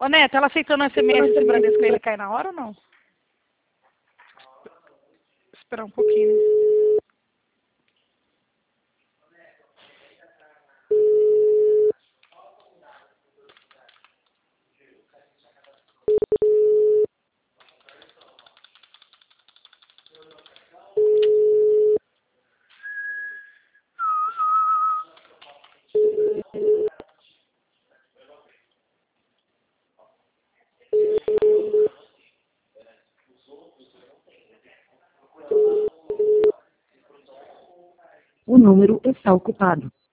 Ô, Neto, ela aceitando o SMS esse Bradesco aí, ele cai na hora ou não? Esperar um pouquinho. O número está ocupado.